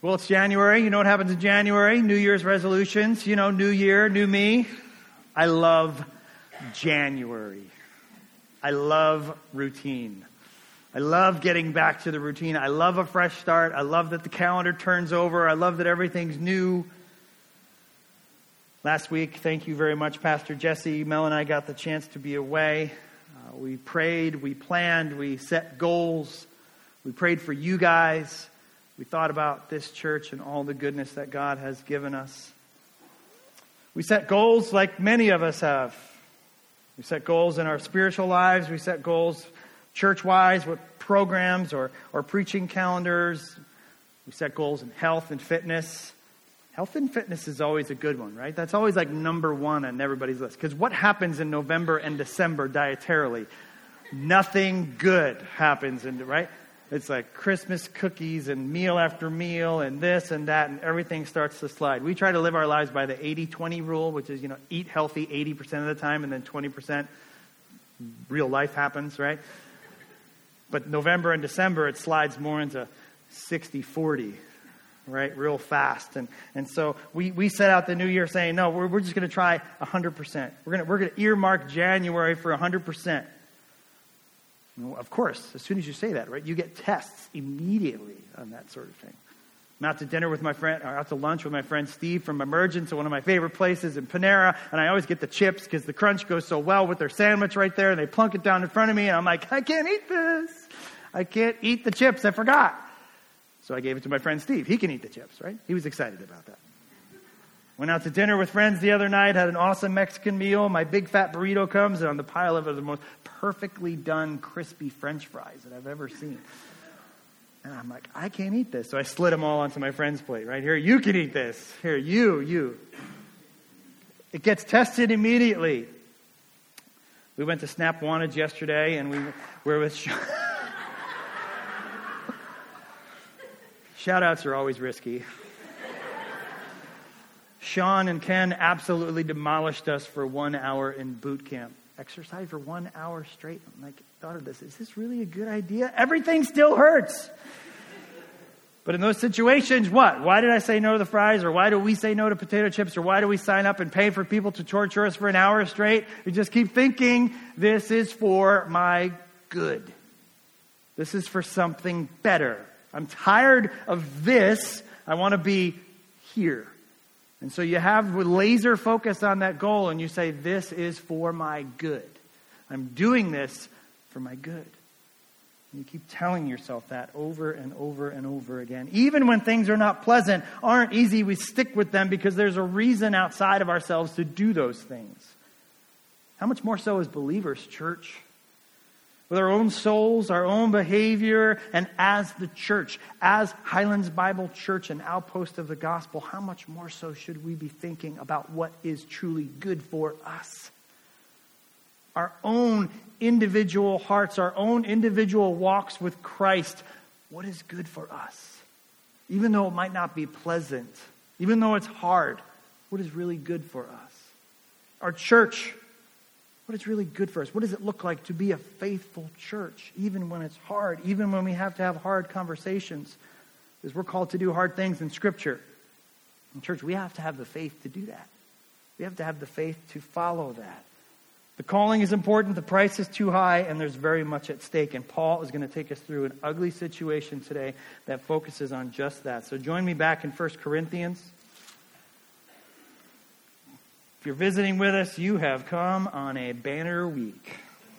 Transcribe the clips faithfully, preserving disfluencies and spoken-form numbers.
Well, it's January. You know what happens in January? New Year's resolutions. You know, new year, new me. I love January. I love routine. I love getting back to the routine. I love a fresh start. I love that the calendar turns over. I love that everything's new. Last week, thank you very much, Pastor Jesse. Mel and I got the chance to be away. Uh, we prayed, we planned, we set goals. We prayed for you guys. We thought about this church and all the goodness that God has given us. We set goals like many of us have. We set goals in our spiritual lives. We set goals church-wise with programs or, or preaching calendars. We set goals in health and fitness. Health and fitness is always a good one, right? That's always like number one on everybody's list. Because what happens in November and December dietarily? Nothing good happens, in, right? It's like Christmas cookies and meal after meal and this and that, and everything starts to slide. We try to live our lives by the eighty twenty rule, which is, you know, eat healthy eighty percent of the time and then twenty percent real life happens, right? But November and December, it slides more into sixty forty, right? Real fast. And and so we, we set out the new year saying, no, we're, we're just going to try one hundred percent. We're going we're going to earmark January for one hundred percent. Well, of course, as soon as you say that, right, you get tests immediately on that sort of thing. I'm out to dinner with my friend, or out to lunch with my friend Steve from Emergence, one of my favorite places in Panera, and I always get the chips because the crunch goes so well with their sandwich right there, and they plunk it down in front of me, and I'm like, I can't eat this. I can't eat the chips. I forgot. So I gave it to my friend Steve. He can eat the chips, right? He was excited about that. Went out to dinner with friends the other night, had an awesome Mexican meal. My big fat burrito comes, and on the pile of it are the most perfectly done crispy French fries that I've ever seen. And I'm like, I can't eat this. So I slid them all onto my friend's plate. Right here, you can eat this. Here, you, you. It gets tested immediately. We went to Snap Wanted yesterday, and we were with... Shout-outs are always risky. Sean and Ken absolutely demolished us for one hour in boot camp. Exercise for one hour straight. I'm like, thought of this. Is this really a good idea? Everything still hurts. But in those situations, what? Why did I say no to the fries? Or why do we say no to potato chips? Or why do we sign up and pay for people to torture us for an hour straight? We just keep thinking, this is for my good. This is for something better. I'm tired of this. I want to be here. And so you have laser focus on that goal and you say, this is for my good. I'm doing this for my good. And you keep telling yourself that over and over and over again. Even when things are not pleasant, aren't easy, we stick with them because there's a reason outside of ourselves to do those things. How much more so as believers, church? With our own souls, our own behavior, and as the church, as Highlands Bible Church, an outpost of the gospel, how much more so should we be thinking about what is truly good for us? Our own individual hearts, our own individual walks with Christ. What is good for us? Even though it might not be pleasant, even though it's hard, what is really good for us? Our church, what is really good for us? What does it look like to be a faithful church, even when it's hard, even when we have to have hard conversations? Because we're called to do hard things in Scripture. In church, we have to have the faith to do that. We have to have the faith to follow that. The calling is important, the price is too high, and there's very much at stake. And Paul is going to take us through an ugly situation today that focuses on just that. So join me back in First Corinthians. If you're visiting with us, you have come on a banner week.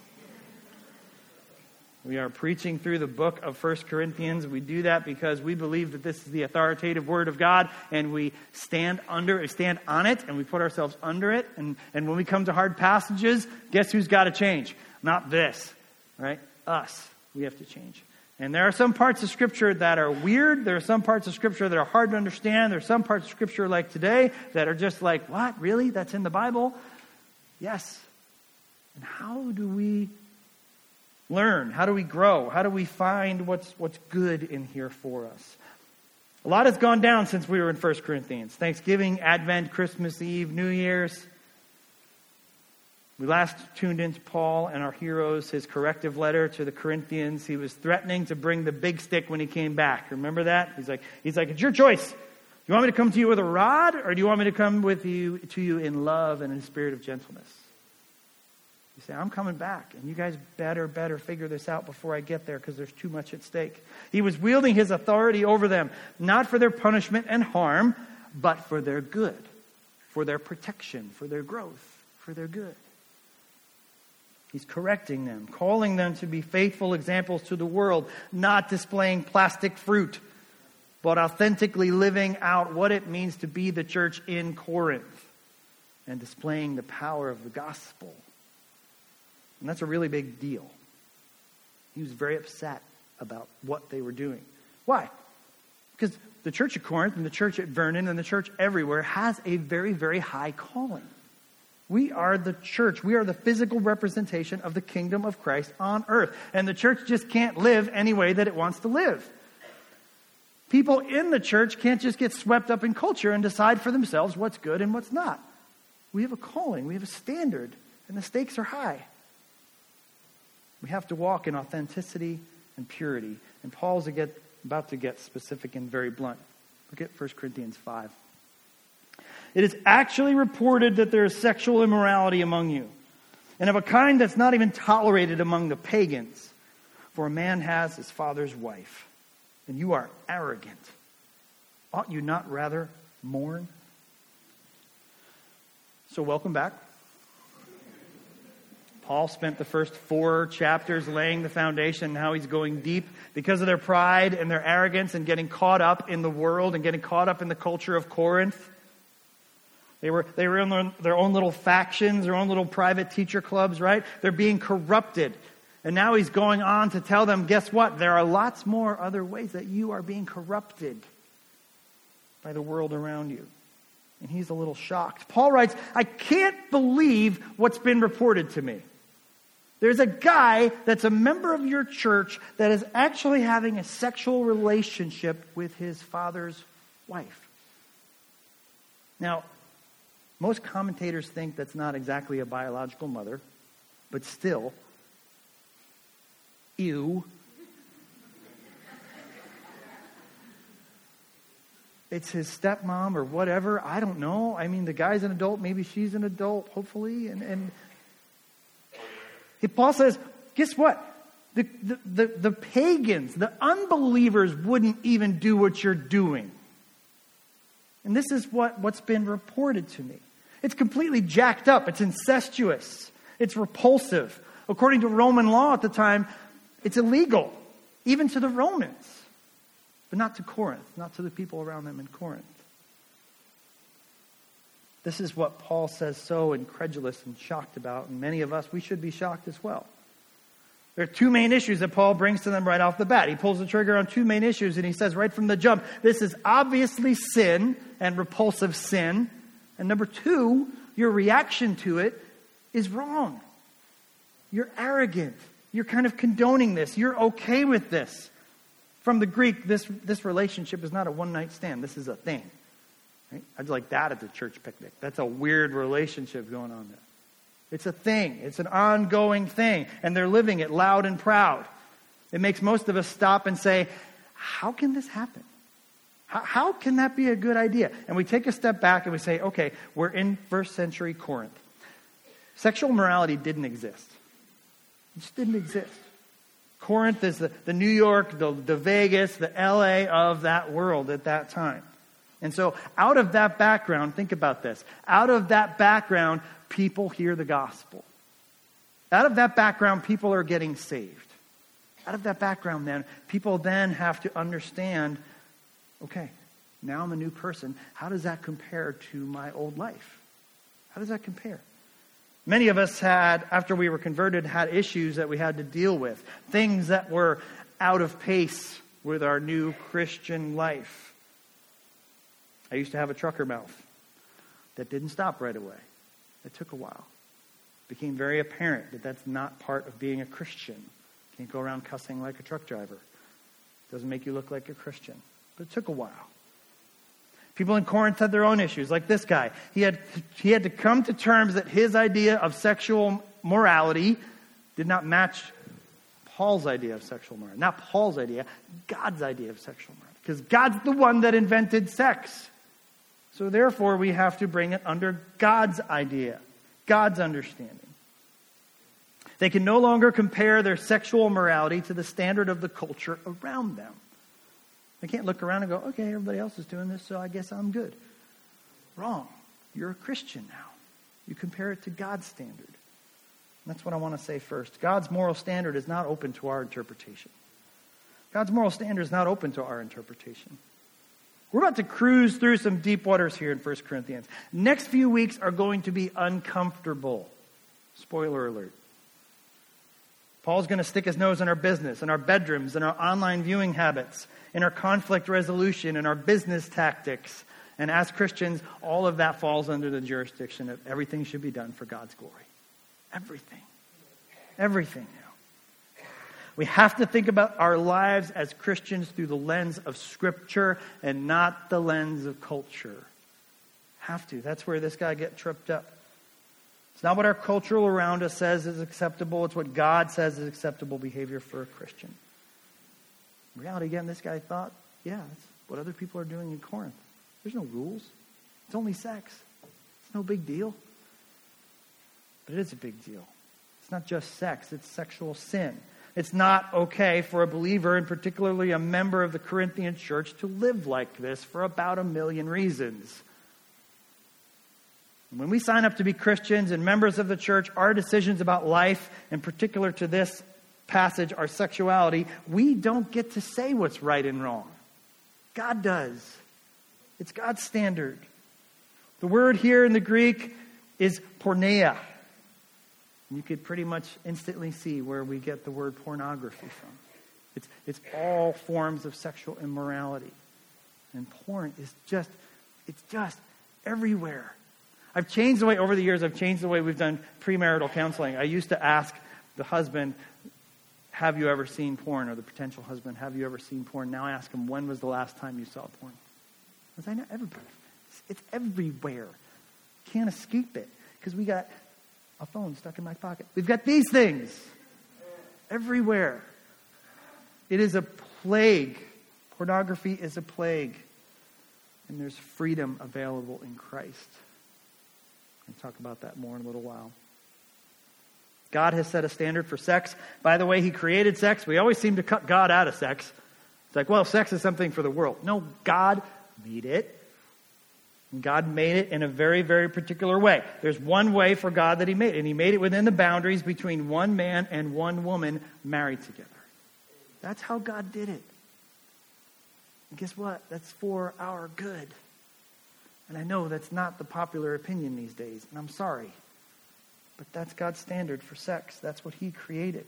We are preaching through the book of First Corinthians. We do that because we believe that this is the authoritative word of God, and we stand under, stand on it, and we put ourselves under it. And, and when we come to hard passages, guess who's got to change? Not this, right? Us. We have to change. And there are some parts of Scripture that are weird. There are some parts of Scripture that are hard to understand. There are some parts of Scripture like today that are just like, what? Really? That's in the Bible? Yes. And how do we learn? How do we grow? How do we find what's what's good in here for us? A lot has gone down since we were in First Corinthians. Thanksgiving, Advent, Christmas Eve, New Year's. We last tuned into Paul and our heroes, his corrective letter to the Corinthians. He was threatening to bring the big stick when he came back. Remember that? He's like, he's like, it's your choice. Do you want me to come to you with a rod, or do you want me to come with you to you in love and in a spirit of gentleness? You say, I'm coming back, and you guys better, better figure this out before I get there, because there's too much at stake. He was wielding his authority over them, not for their punishment and harm, but for their good, for their protection, for their growth, for their good. He's correcting them, calling them to be faithful examples to the world, not displaying plastic fruit, but authentically living out what it means to be the church in Corinth and displaying the power of the gospel. And that's a really big deal. He was very upset about what they were doing. Why? Because the church at Corinth and the church at Vernon and the church everywhere has a very, very high calling. We are the church. We are the physical representation of the kingdom of Christ on earth. And the church just can't live any way that it wants to live. People in the church can't just get swept up in culture and decide for themselves what's good and what's not. We have a calling. We have a standard. And the stakes are high. We have to walk in authenticity and purity. And Paul's about to get specific and very blunt. Look at First Corinthians five. It is actually reported that there is sexual immorality among you, and of a kind that's not even tolerated among the pagans. For a man has his father's wife, and you are arrogant. Ought you not rather mourn? So welcome back. Paul spent the first four chapters laying the foundation, how he's going deep because of their pride and their arrogance and getting caught up in the world and getting caught up in the culture of Corinth. They were, they were in their, their own little factions, their own little private teacher clubs, right? They're being corrupted. And now he's going on to tell them, guess what? There are lots more other ways that you are being corrupted by the world around you. And he's a little shocked. Paul writes, I can't believe what's been reported to me. There's a guy that's a member of your church that is actually having a sexual relationship with his father's wife. Now, most commentators think that's not exactly a biological mother, but still, ew. It's his stepmom or whatever. I don't know. I mean, the guy's an adult. Maybe she's an adult, hopefully. And, and Paul says, guess what? The, the, the, the pagans, the unbelievers wouldn't even do what you're doing. And this is what, what's been reported to me. It's completely jacked up. It's incestuous. It's repulsive. According to Roman law at the time, it's illegal, even to the Romans. But not to Corinth, not to the people around them in Corinth. This is what Paul says so incredulous and shocked about. And many of us, we should be shocked as well. There are two main issues that Paul brings to them right off the bat. He pulls the trigger on two main issues and he says right from the jump, this is obviously sin and repulsive sin. And number two, your reaction to it is wrong. You're arrogant. You're kind of condoning this. You're okay with this. From the Greek, this, this relationship is not a one-night stand. This is a thing. Right? I'd like that at the church picnic. That's a weird relationship going on there. It's a thing. It's an ongoing thing. And they're living it loud and proud. It makes most of us stop and say, how can this happen? How, how can that be a good idea? And we take a step back and we say, okay, we're in first century Corinth. Sexual morality didn't exist. It just didn't exist. Corinth is the, the New York, the, the Vegas, the L A of that world at that time. And so out of that background, think about this. Out of that background, people hear the gospel. Out of that background, people are getting saved. Out of that background, then, people then have to understand, okay, now I'm a new person. How does that compare to my old life? How does that compare? Many of us had, after we were converted, had issues that we had to deal with. Things that were out of pace with our new Christian life. I used to have a trucker mouth that didn't stop right away. It took a while. It became very apparent that that's not part of being a Christian. You can't go around cussing like a truck driver. It doesn't make you look like a Christian. But it took a while. People in Corinth had their own issues, like this guy. He had, he had to come to terms that his idea of sexual morality did not match Paul's idea of sexual morality. Not Paul's idea, God's idea of sexual morality. Because God's the one that invented sex. So therefore, we have to bring it under God's idea, God's understanding. They can no longer compare their sexual morality to the standard of the culture around them. They can't look around and go, okay, everybody else is doing this, so I guess I'm good. Wrong. You're a Christian now. You compare it to God's standard. That's what I want to say first. God's moral standard is not open to our interpretation. God's moral standard is not open to our interpretation. We're about to cruise through some deep waters here in First Corinthians. Next few weeks are going to be uncomfortable. Spoiler alert. Paul's going to stick his nose in our business, in our bedrooms, in our online viewing habits, in our conflict resolution, in our business tactics. And as Christians, all of that falls under the jurisdiction of everything should be done for God's glory. Everything. Everything now. We have to think about our lives as Christians through the lens of Scripture and not the lens of culture. Have to. That's where this guy gets tripped up. It's not what our culture around us says is acceptable. It's what God says is acceptable behavior for a Christian. In reality, again, this guy thought, yeah, that's what other people are doing in Corinth. There's no rules. It's only sex. It's no big deal. But it is a big deal. It's not just sex. It's sexual sin. It's not okay for a believer, and particularly a member of the Corinthian church, to live like this for about a million reasons. When we sign up to be Christians and members of the church, our decisions about life, in particular to this passage, our sexuality, we don't get to say what's right and wrong. God does. It's God's standard. The word here in the Greek is porneia. You could pretty much instantly see where we get the word pornography from. It's, it's all forms of sexual immorality. And porn is just, it's just everywhere. I've changed the way, over the years, I've changed the way we've done premarital counseling. I used to ask the husband, have you ever seen porn? Or the potential husband, have you ever seen porn? Now I ask him, when was the last time you saw porn? Because I know everybody. It's, it's everywhere. Can't escape it. Because we got a phone stuck in my pocket. We've got these things everywhere. It is a plague. Pornography is a plague. And there's freedom available in Christ. We'll talk about that more in a little while. God has set a standard for sex. By the way, He created sex. We always seem to cut God out of sex. It's like, well, sex is something for the world. No, God made it. And God made it in a very, very particular way. There's one way for God that He made it. And He made it within the boundaries between one man and one woman married together. That's how God did it. And guess what? That's for our good. And I know that's not the popular opinion these days, and I'm sorry. But that's God's standard for sex. That's what He created.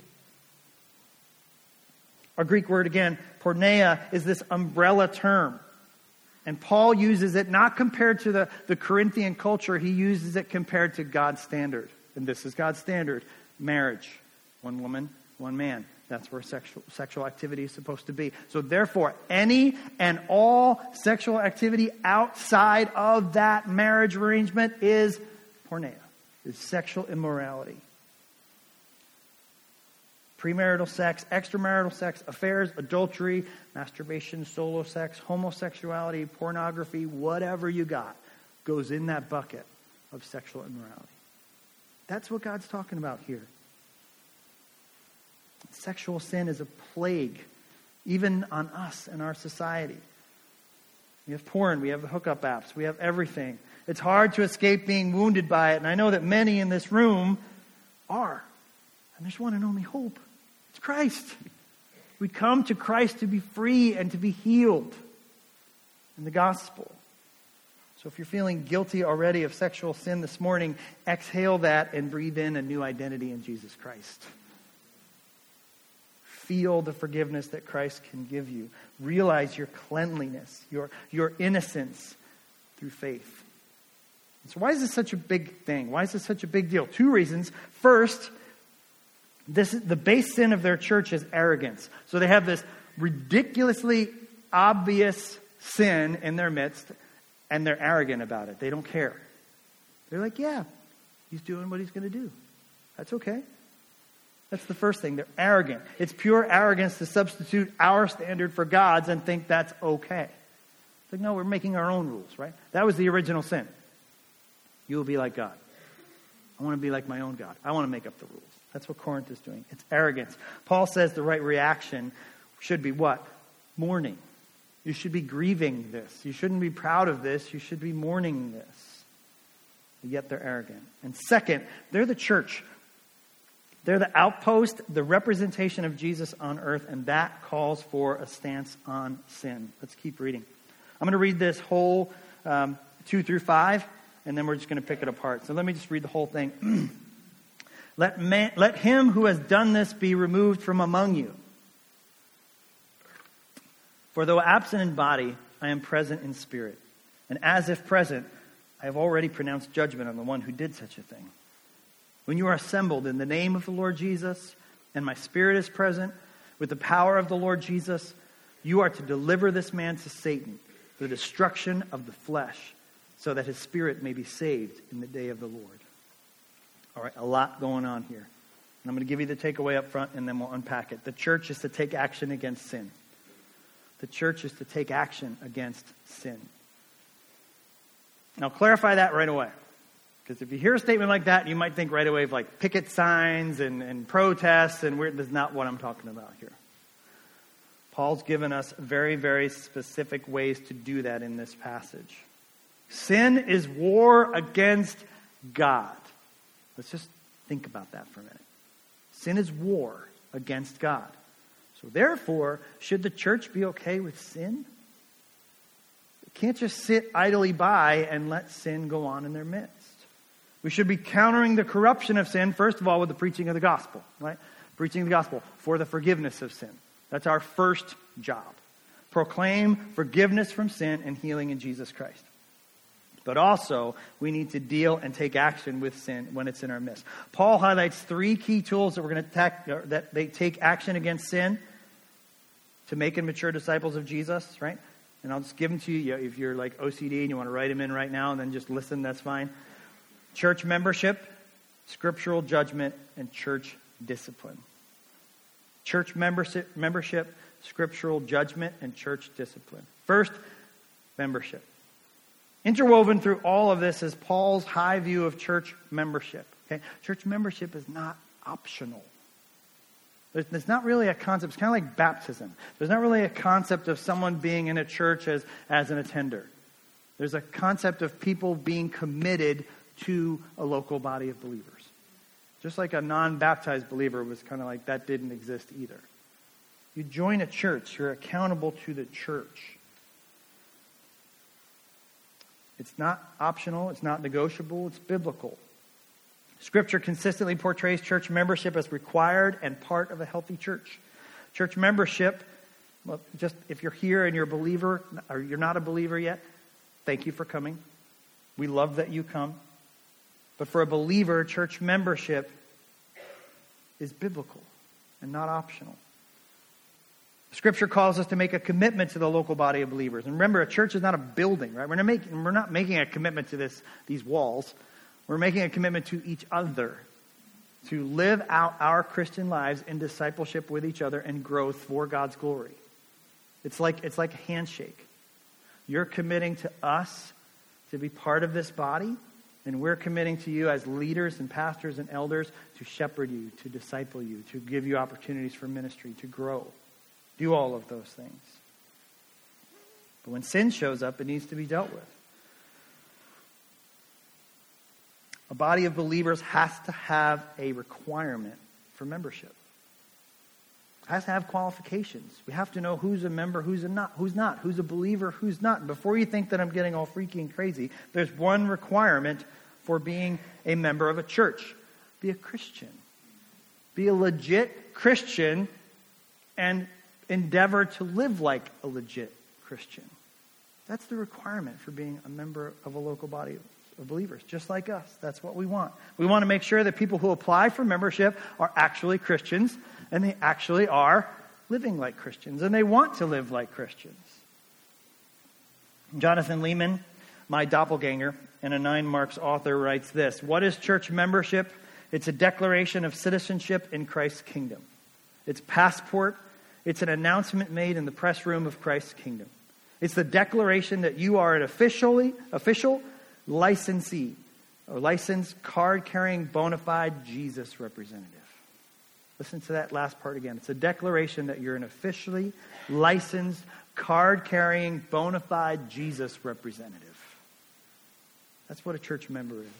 Our Greek word, again, porneia, is this umbrella term. And Paul uses it not compared to the, the Corinthian culture. He uses it compared to God's standard. And this is God's standard. Marriage. One woman, one man. That's where sexual, sexual activity is supposed to be. So therefore, any and all sexual activity outside of that marriage arrangement is porneia, is sexual immorality. Premarital sex, extramarital sex, affairs, adultery, masturbation, solo sex, homosexuality, pornography, whatever you got, goes in that bucket of sexual immorality. That's what God's talking about here. Sexual sin is a plague, even on us and our society. We have porn, we have the hookup apps, we have everything. It's hard to escape being wounded by it, and I know that many in this room are. And there's one and only hope. It's Christ. We come to Christ to be free and to be healed in the gospel. So if you're feeling guilty already of sexual sin this morning, exhale that and breathe in a new identity in Jesus Christ. Feel the forgiveness that Christ can give you. Realize your cleanliness, your, your innocence through faith. And so why is this such a big thing? Why is this such a big deal? Two reasons. First, this is, the base sin of their church is arrogance. So they have this ridiculously obvious sin in their midst, and they're arrogant about it. They don't care. They're like, yeah, he's doing what he's going to do. That's okay. That's the first thing. They're arrogant. It's pure arrogance to substitute our standard for God's and think that's okay. It's like, no, we're making our own rules, right? That was the original sin. You will be like God. I want to be like my own God. I want to make up the rules. That's what Corinth is doing. It's arrogance. Paul says the right reaction should be what? Mourning. You should be grieving this. You shouldn't be proud of this. You should be mourning this. Yet they're arrogant. And second, they're the church. They're the outpost, the representation of Jesus on earth, and that calls for a stance on sin. Let's keep reading. I'm going to read this whole um, two through five, and then we're just going to pick it apart. So let me just read the whole thing. let, man, let him who has done this be removed from among you. For though absent in body, I am present in spirit. And as if present, I have already pronounced judgment on the one who did such a thing. When you are assembled in the name of the Lord Jesus, and my spirit is present, with the power of the Lord Jesus, you are to deliver this man to Satan, for the destruction of the flesh, so that his spirit may be saved in the day of the Lord. All right, a lot going on here. And I'm going to give you the takeaway up front, and then we'll unpack it. The church is to take action against sin. The church is to take action against sin. Now, clarify that right away. Because if you hear a statement like that, you might think right away of like picket signs and, and protests, and we're, that's not what I'm talking about here. Paul's given us very, very specific ways to do that in this passage. Sin is war against God. Let's just think about that for a minute. Sin is war against God. So therefore, should the church be okay with sin? It can't just sit idly by and let sin go on in their midst. We should be countering the corruption of sin, first of all, with the preaching of the gospel, right? Preaching the gospel for the forgiveness of sin. That's our first job. Proclaim forgiveness from sin and healing in Jesus Christ. But also, we need to deal and take action with sin when it's in our midst. Paul highlights three key tools that we're going to attack, that they take action against sin to make and mature disciples of Jesus, right? And I'll just give them to you. If you're like O C D and you want to write them in right now and then just listen, that's fine. Church membership, scriptural judgment, and church discipline. Church membership, membership, scriptural judgment, and church discipline. First, membership. Interwoven through all of this is Paul's high view of church membership. Okay? Church membership is not optional. There's, there's not really a concept. It's kind of like baptism. There's not really a concept of someone being in a church as, as an attender. There's a concept of people being committed to a local body of believers. Just like a non-baptized believer was kind of like that didn't exist either. You join a church, you're accountable to the church. It's not optional, it's not negotiable, it's biblical. Scripture consistently portrays church membership as required and part of a healthy church. Church membership, well, just if you're here and you're a believer, or you're not a believer yet, thank you for coming. We love that you come. But for a believer, church membership is biblical and not optional. Scripture calls us to make a commitment to the local body of believers. And remember, a church is not a building, right? We're not making, we're not making a commitment to this, these walls. We're making a commitment to each other to live out our Christian lives in discipleship with each other and growth for God's glory. It's like, it's like a handshake. You're committing to us to be part of this body, and we're committing to you as leaders and pastors and elders to shepherd you, to disciple you, to give you opportunities for ministry, to grow. Do all of those things. But when sin shows up, it needs to be dealt with. A body of believers has to have a requirement for membership. It has to have qualifications. We have to know who's a member, who's a not, who's not, who's a believer, who's not. And before you think that I'm getting all freaky and crazy, there's one requirement for being a member of a church. Be a Christian. Be a legit Christian and endeavor to live like a legit Christian. That's the requirement for being a member of a local body of believers, just like us. That's what we want. We want to make sure that people who apply for membership are actually Christians, and they actually are living like Christians, and they want to live like Christians. Jonathan Leeman, my doppelganger and a Nine Marks author, writes this: what is church membership? It's a declaration of citizenship in Christ's kingdom. It's passport. It's an announcement made in the press room of Christ's kingdom. It's the declaration that you are an officially official licensee, or licensed, card-carrying, bona fide Jesus representative. Listen to that last part again. It's a declaration that you're an officially licensed, card-carrying, bona fide Jesus representative. That's what a church member is.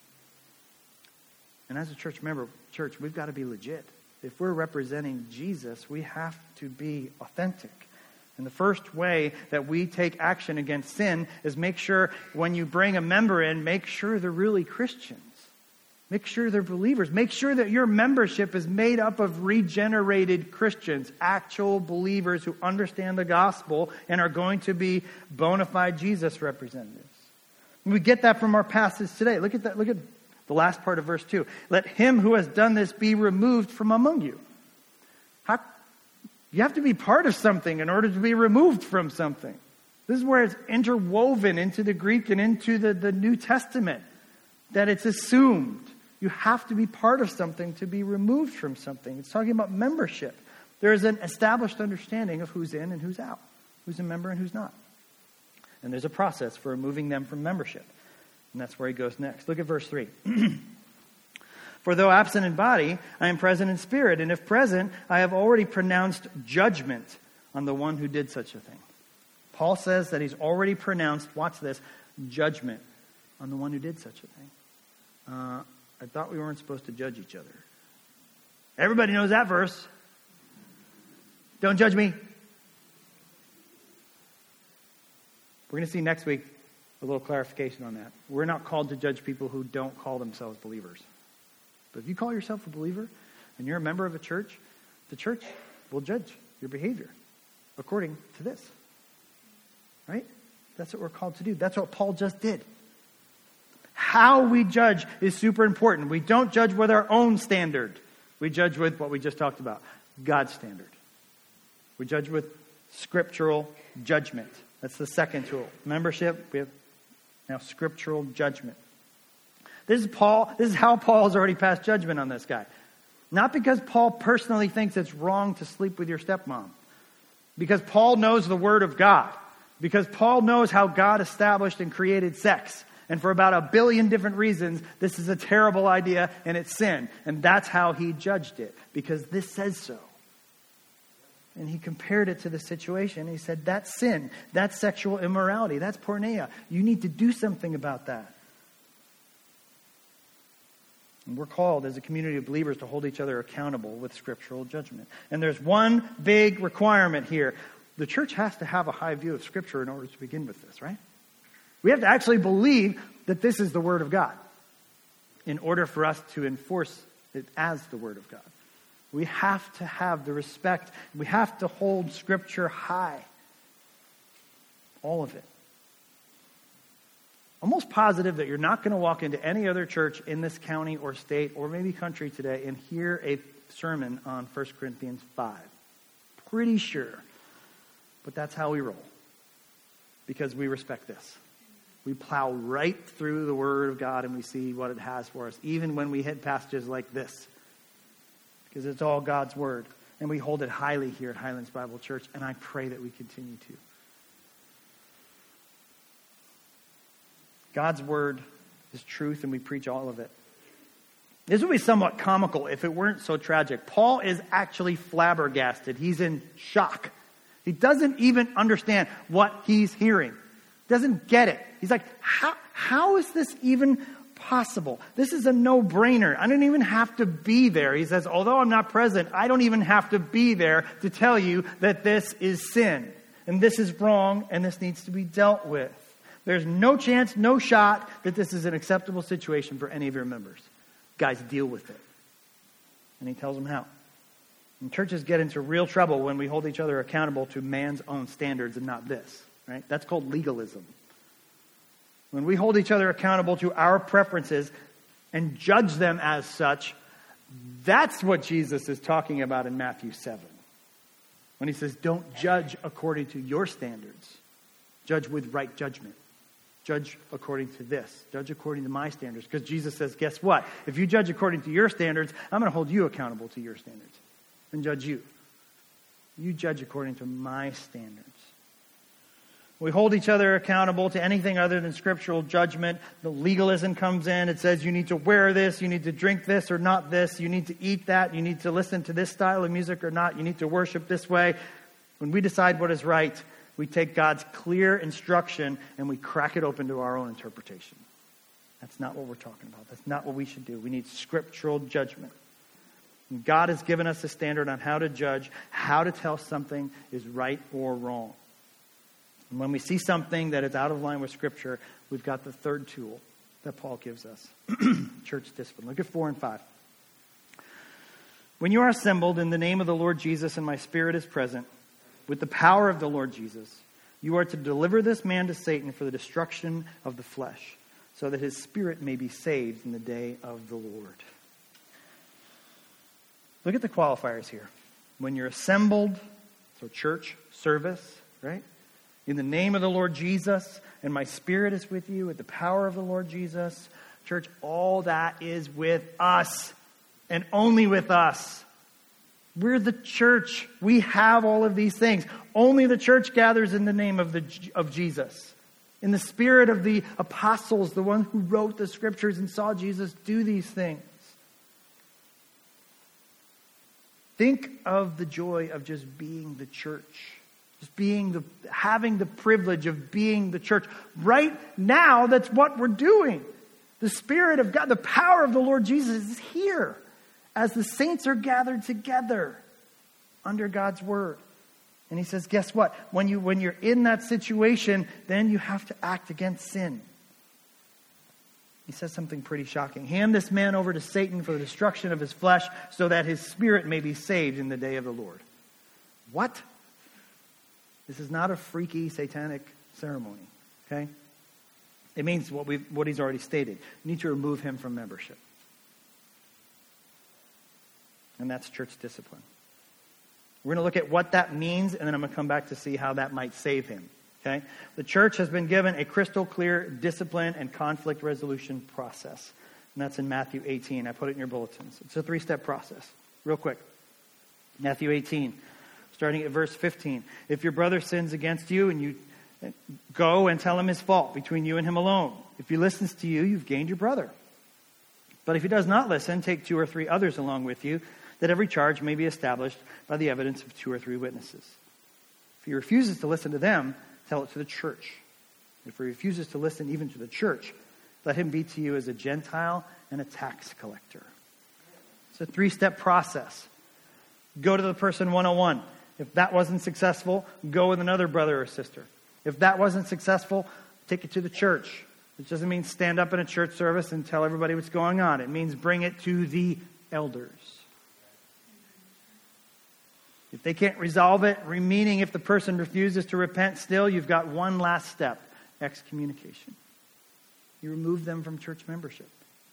And as a church member, church, we've got to be legit. If we're representing Jesus, we have to be authentic. And the first way that we take action against sin is make sure when you bring a member in, make sure they're really Christians. Make sure they're believers. Make sure that your membership is made up of regenerated Christians, actual believers who understand the gospel and are going to be bona fide Jesus representatives. And we get that from our passage today. Look at that. Look at the last part of verse two. Let him who has done this be removed from among you. How, you have to be part of something in order to be removed from something. This is where it's interwoven into the Greek and into the, the New Testament. That it's assumed. You have to be part of something to be removed from something. It's talking about membership. There is an established understanding of who's in and who's out. Who's a member and who's not. And there's a process for removing them from membership. And that's where he goes next. Look at verse three. For though absent in body, I am present in spirit. And if present, I have already pronounced judgment on the one who did such a thing. Paul says that he's already pronounced, watch this, judgment on the one who did such a thing. Uh, I thought we weren't supposed to judge each other. Everybody knows that verse. Don't judge me. We're going to see next week a little clarification on that. We're not called to judge people who don't call themselves believers. But if you call yourself a believer and you're a member of a church, the church will judge your behavior according to this. Right? That's what we're called to do. That's what Paul just did. How we judge is super important. We don't judge with our own standard. We judge with what we just talked about, God's standard. We judge with scriptural judgment. That's the second tool. Membership, we have now scriptural judgment. This is Paul. This is how Paul has already passed judgment on this guy. Not because Paul personally thinks it's wrong to sleep with your stepmom. Because Paul knows the Word of God. Because Paul knows how God established and created sex. And for about a billion different reasons, this is a terrible idea and it's sin. And that's how he judged it. Because this says so. And he compared it to the situation. He said, that's sin. That's sexual immorality. That's porneia. You need to do something about that. And we're called as a community of believers to hold each other accountable with scriptural judgment. And there's one big requirement here. The church has to have a high view of Scripture in order to begin with this, right? We have to actually believe that this is the Word of God in order for us to enforce it as the Word of God. We have to have the respect. We have to hold Scripture high. All of it. Almost positive that you're not going to walk into any other church in this county or state or maybe country today and hear a sermon on First Corinthians five. Pretty sure. But that's how we roll. Because we respect this. We plow right through the Word of God and we see what it has for us, even when we hit passages like this. Because it's all God's Word. And we hold it highly here at Highlands Bible Church, and I pray that we continue to. God's Word is truth, and we preach all of it. This would be somewhat comical if it weren't so tragic. Paul is actually flabbergasted. He's in shock. He doesn't even understand what he's hearing. Doesn't get it. He's like, how, how is this even possible? This is a no-brainer. I don't even have to be there. He says, although I'm not present, I don't even have to be there to tell you that this is sin. And this is wrong, and this needs to be dealt with. There's no chance, no shot that this is an acceptable situation for any of your members. Guys, deal with it. And he tells them how. And churches get into real trouble when we hold each other accountable to man's own standards and not this. Right? That's called legalism. When we hold each other accountable to our preferences and judge them as such, that's what Jesus is talking about in Matthew seven. When he says, don't judge according to your standards. Judge with right judgment. Judge according to this. Judge according to my standards. Because Jesus says, guess what? If you judge according to your standards, I'm going to hold you accountable to your standards and judge you. You judge according to my standards. We hold each other accountable to anything other than scriptural judgment. The legalism comes in. It says you need to wear this, you need to drink this or not this, you need to eat that, you need to listen to this style of music or not, you need to worship this way. When we decide what is right, we take God's clear instruction and we crack it open to our own interpretation. That's not what we're talking about. That's not what we should do. We need scriptural judgment. And God has given us a standard on how to judge, how to tell something is right or wrong. And when we see something that is out of line with Scripture, we've got the third tool that Paul gives us. Church discipline. Look at four and five. When you are assembled in the name of the Lord Jesus and my spirit is present, with the power of the Lord Jesus, you are to deliver this man to Satan for the destruction of the flesh, so that his spirit may be saved in the day of the Lord. Look at the qualifiers here. When you're assembled, so church, service, right? In the name of the Lord Jesus, and my spirit is with you, with the power of the Lord Jesus. Church, all that is with us, and only with us. We're the church. We have all of these things. Only the church gathers in the name of the of Jesus. In the spirit of the apostles, the one who wrote the scriptures and saw Jesus do these things. Think of the joy of just being the church. Just being the, having the privilege of being the church. Right now, that's what we're doing. The Spirit of God, the power of the Lord Jesus is here as the saints are gathered together under God's word. And he says, guess what? When, you, when you're in that situation, then you have to act against sin. He says something pretty shocking. Hand this man over to Satan for the destruction of his flesh, so that his spirit may be saved in the day of the Lord. What? This is not a freaky satanic ceremony, okay? It means what we what he's already stated. You need to remove him from membership. And that's church discipline. We're going to look at what that means, and then I'm going to come back to see how that might save him. Okay? The church has been given a crystal clear discipline and conflict resolution process. And that's in Matthew eighteen. I put it in your bulletins. It's a three-step process. Real quick. Matthew eighteen, starting at verse fifteen. If your brother sins against you, and you go and tell him his fault between you and him alone. If he listens to you, you've gained your brother. But if he does not listen, take two or three others along with you, that every charge may be established by the evidence of two or three witnesses. If he refuses to listen to them, tell it to the church. If he refuses to listen even to the church, let him be to you as a Gentile and a tax collector. It's a three-step process. Go to the person one oh one. If that wasn't successful, go with another brother or sister. If that wasn't successful, take it to the church. Which doesn't mean stand up in a church service and tell everybody what's going on. It means bring it to the elders. If they can't resolve it, meaning if the person refuses to repent still, you've got one last step, excommunication. You remove them from church membership.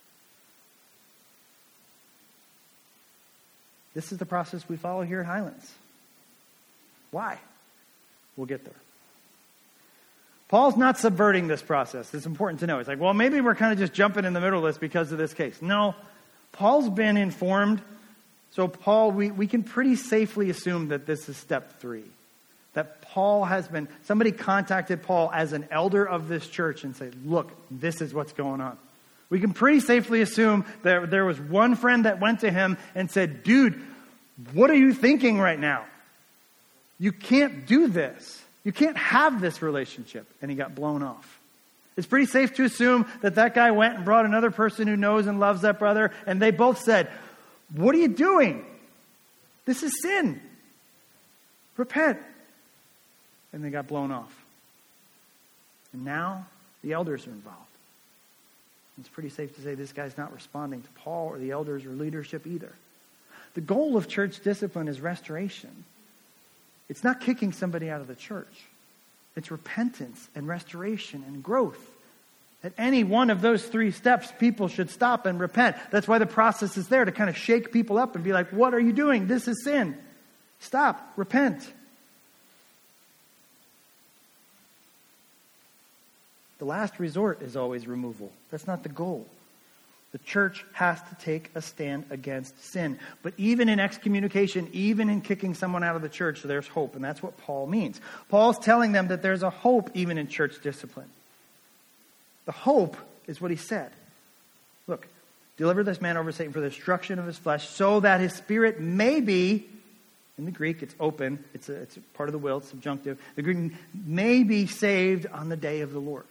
This is the process we follow here at Highlands. Why? We'll get there. Paul's not subverting this process. It's important to know. It's like, well, maybe we're kind of just jumping in the middle of this because of this case. No, Paul's been informed. So Paul, we, we can pretty safely assume that this is step three. That Paul has been, somebody contacted Paul as an elder of this church and said, look, this is what's going on. We can pretty safely assume that there was one friend that went to him and said, dude, what are you thinking right now? You can't do this. You can't have this relationship. And he got blown off. It's pretty safe to assume that that guy went and brought another person who knows and loves that brother, and they both said, what are you doing? This is sin. Repent. And they got blown off. And now the elders are involved. It's pretty safe to say this guy's not responding to Paul or the elders or leadership either. The goal of church discipline is restoration. It's not kicking somebody out of the church. It's repentance and restoration and growth. At any one of those three steps, people should stop and repent. That's why the process is there, to kind of shake people up and be like, what are you doing? This is sin. Stop. Repent. The last resort is always removal. That's not the goal. The church has to take a stand against sin. But even in excommunication, even in kicking someone out of the church, there's hope. And that's what Paul means. Paul's telling them that there's a hope even in church discipline. The hope is what he said. Look, deliver this man over to Satan for the destruction of his flesh, so that his spirit may be, in the Greek it's open, it's a, it's a part of the will, it's subjunctive. The Greek may be saved on the day of the Lord.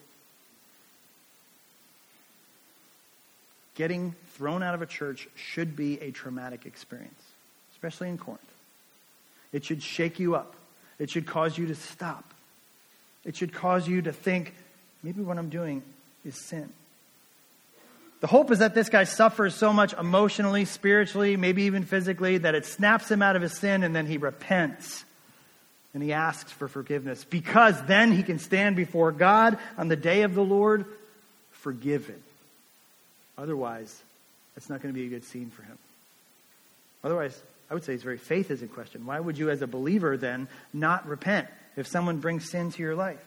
Getting thrown out of a church should be a traumatic experience, especially in Corinth. It should shake you up. It should cause you to stop. It should cause you to think, maybe what I'm doing is sin. The hope is that this guy suffers so much emotionally, spiritually, maybe even physically, that it snaps him out of his sin and then he repents. And he asks for forgiveness. Because then he can stand before God on the day of the Lord forgiven. Otherwise, it's not going to be a good scene for him. Otherwise, I would say his very faith is in question. Why would you as a believer then not repent if someone brings sin to your life?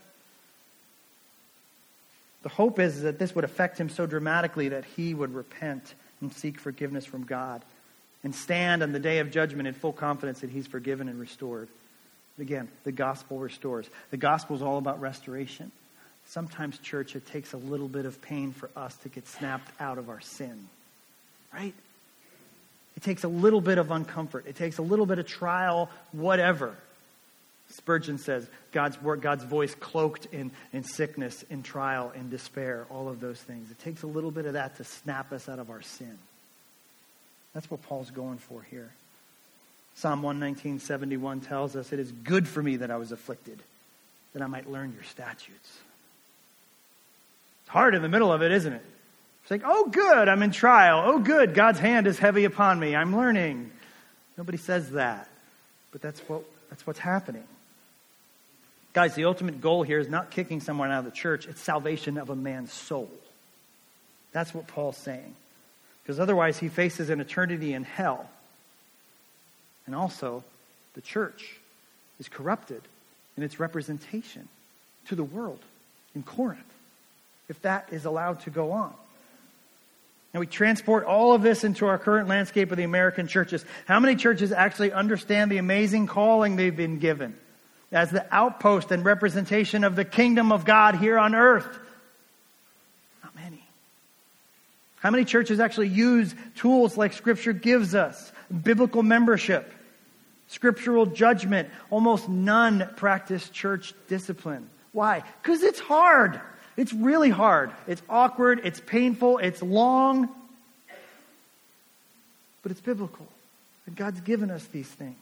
The hope is that this would affect him so dramatically that he would repent and seek forgiveness from God and stand on the day of judgment in full confidence that he's forgiven and restored. Again, the gospel restores. The gospel is all about restoration. Sometimes, church, it takes a little bit of pain for us to get snapped out of our sin. Right? It takes a little bit of uncomfort. It takes a little bit of trial, whatever. Spurgeon says, God's word, God's voice cloaked in, in sickness, in trial, in despair, all of those things. It takes a little bit of that to snap us out of our sin. That's what Paul's going for here. Psalm one nineteen, seventy-one tells us, it is good for me that I was afflicted, that I might learn your statutes. It's hard in the middle of it, isn't it? It's like, oh good, I'm in trial. Oh good, God's hand is heavy upon me. I'm learning. Nobody says that. But that's what that's what's happening. Guys, the ultimate goal here is not kicking someone out of the church. It's salvation of a man's soul. That's what Paul's saying. Because otherwise he faces an eternity in hell. And also, the church is corrupted in its representation to the world in Corinth, if that is allowed to go on. And we transport all of this into our current landscape of the American churches. How many churches actually understand the amazing calling they've been given as the outpost and representation of the kingdom of God here on earth? Not many. How many churches actually use tools like Scripture gives us? Biblical membership, scriptural judgment. Almost none practice church discipline. Why? Because it's hard. It's really hard. It's awkward. It's painful. It's long. But it's biblical. And God's given us these things.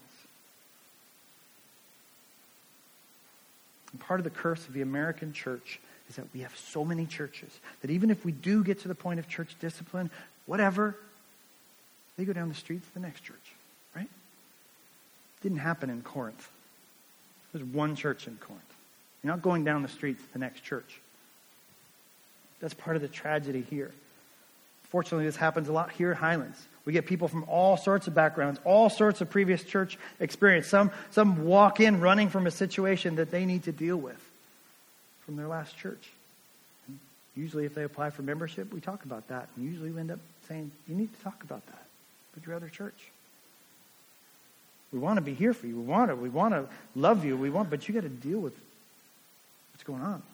And part of the curse of the American church is that we have so many churches that even if we do get to the point of church discipline, whatever, they go down the street to the next church, right? Didn't happen in Corinth. There's one church in Corinth. You're not going down the street to the next church. That's part of the tragedy here. Fortunately, this happens a lot here at Highlands. We get people from all sorts of backgrounds, all sorts of previous church experience. Some, some walk in running from a situation that they need to deal with from their last church. And usually if they apply for membership, we talk about that. And usually we end up saying, you need to talk about that with your other church. We want to be here for you. We want to, we want to love you. We want, but you got to deal with what's going on.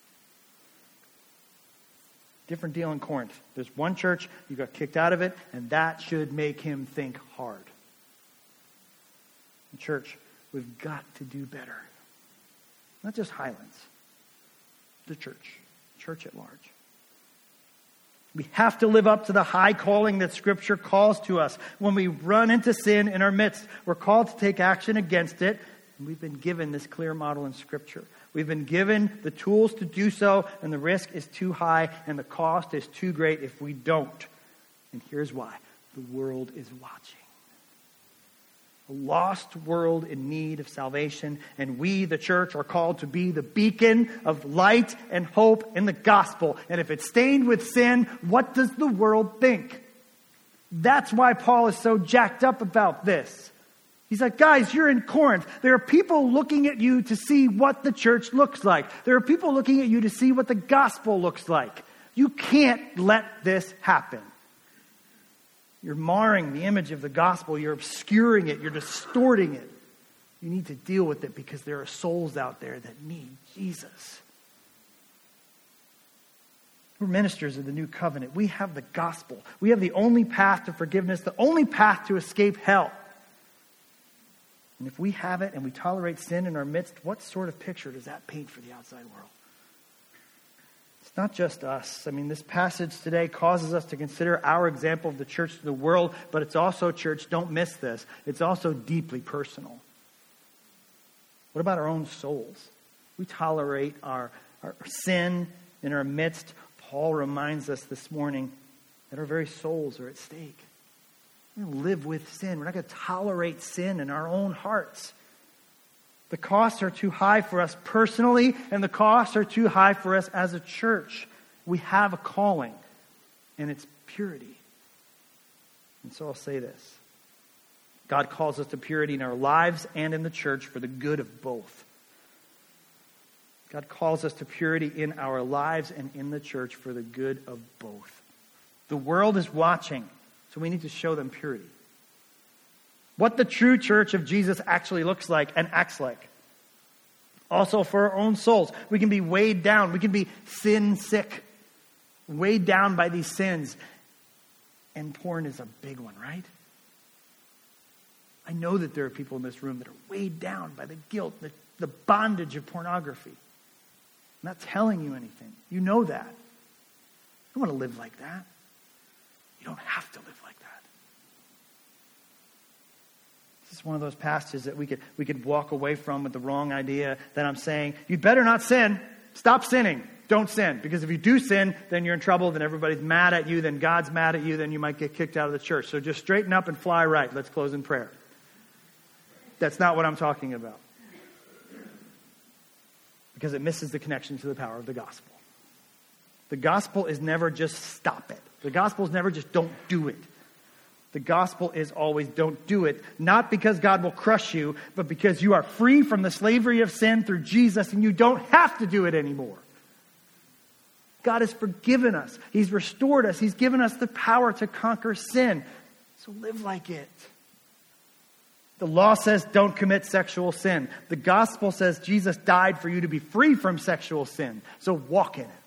Different deal in Corinth. There's one church, you got kicked out of it, and that should make him think hard. And church, we've got to do better. Not just Highlands. The church. Church at large. We have to live up to the high calling that Scripture calls to us. When we run into sin in our midst, we're called to take action against it. And we've been given this clear model in Scripture. We've been given the tools to do so, and the risk is too high, and the cost is too great if we don't. And here's why. The world is watching. A lost world in need of salvation, and we, the church, are called to be the beacon of light and hope in the gospel. And if it's stained with sin, what does the world think? That's why Paul is so jacked up about this. He's like, guys, you're in Corinth. There are people looking at you to see what the church looks like. There are people looking at you to see what the gospel looks like. You can't let this happen. You're marring the image of the gospel. You're obscuring it. You're distorting it. You need to deal with it because there are souls out there that need Jesus. We're ministers of the new covenant. We have the gospel. We have the only path to forgiveness, the only path to escape hell. And if we have it and we tolerate sin in our midst, what sort of picture does that paint for the outside world? It's not just us. I mean, this passage today causes us to consider our example of the church to the world, but it's also, church, don't miss this, it's also deeply personal. What about our own souls? We tolerate our, our sin in our midst. Paul reminds us this morning that our very souls are at stake. We're going to live with sin. We're not going to tolerate sin in our own hearts. The costs are too high for us personally, and the costs are too high for us as a church. We have a calling, and it's purity. And so I'll say this. God calls us to purity in our lives and in the church for the good of both. God calls us to purity in our lives and in the church for the good of both. The world is watching, so we need to show them purity. What the true church of Jesus actually looks like and acts like. Also for our own souls. We can be weighed down. We can be sin sick. Weighed down by these sins. And porn is a big one, right? I know that there are people in this room that are weighed down by the guilt, the, the bondage of pornography. I'm not telling you anything. You know that. You don't want to live like that. You don't have to live like that. This is one of those passages that we could we could walk away from with the wrong idea that I'm saying, you better not sin. Stop sinning. Don't sin. Because if you do sin, then you're in trouble, then everybody's mad at you, then God's mad at you, then you might get kicked out of the church. So just straighten up and fly right. Let's close in prayer. That's not what I'm talking about. Because it misses the connection to the power of the gospel. The gospel is never just stop it. The gospel is never just don't do it. The gospel is always don't do it. Not because God will crush you, but because you are free from the slavery of sin through Jesus and you don't have to do it anymore. God has forgiven us. He's restored us. He's given us the power to conquer sin. So live like it. The law says don't commit sexual sin. The gospel says Jesus died for you to be free from sexual sin. So walk in it.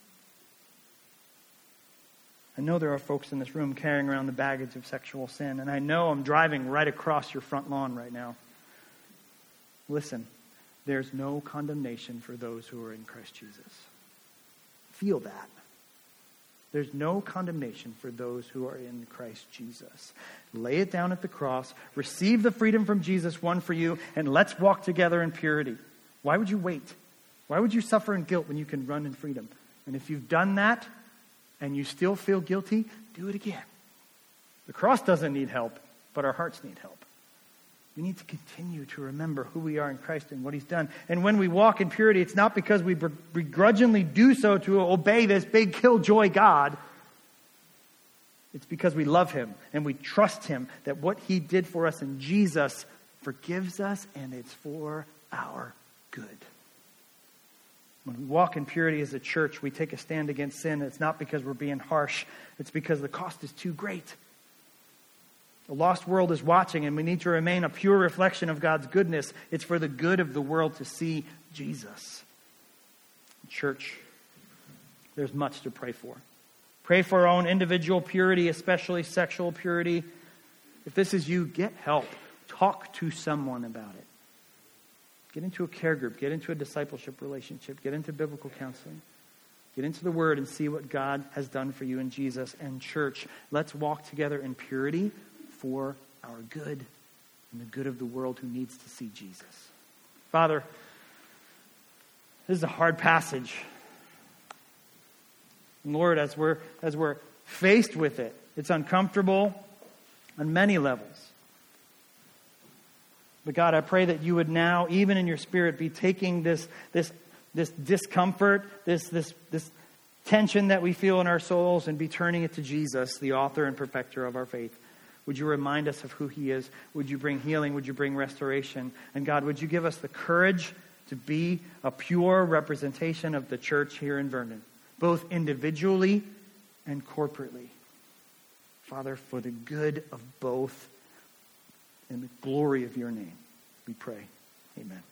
I know there are folks in this room carrying around the baggage of sexual sin. And I know I'm driving right across your front lawn right now. Listen, there's no condemnation for those who are in Christ Jesus. Feel that. There's no condemnation for those who are in Christ Jesus. Lay it down at the cross. Receive the freedom from Jesus won for you. And let's walk together in purity. Why would you wait? Why would you suffer in guilt when you can run in freedom? And if you've done that and you still feel guilty, do it again. The cross doesn't need help, but our hearts need help. We need to continue to remember who we are in Christ and what He's done. And when we walk in purity, it's not because we begrudgingly do so to obey this big killjoy God. It's because we love Him and we trust Him that what He did for us in Jesus forgives us and it's for our good. When we walk in purity as a church, we take a stand against sin. It's not because we're being harsh. It's because the cost is too great. The lost world is watching, and we need to remain a pure reflection of God's goodness. It's for the good of the world to see Jesus. Church, there's much to pray for. Pray for our own individual purity, especially sexual purity. If this is you, get help. Talk to someone about it. Get into a care group. Get into a discipleship relationship. Get into biblical counseling. Get into the Word and see what God has done for you in Jesus. And church, let's walk together in purity for our good and the good of the world who needs to see Jesus. Father, this is a hard passage. And Lord, as we're as we're faced with it, it's uncomfortable on many levels. But God, I pray that you would now, even in your Spirit, be taking this this this discomfort, this this this tension that we feel in our souls, and be turning it to Jesus, the author and perfecter of our faith. Would you remind us of who he is? Would you bring healing? Would you bring restoration? And God, would you give us the courage to be a pure representation of the church here in Vernon, both individually and corporately. Father, for the good of both and the glory of your name, we pray. Amen.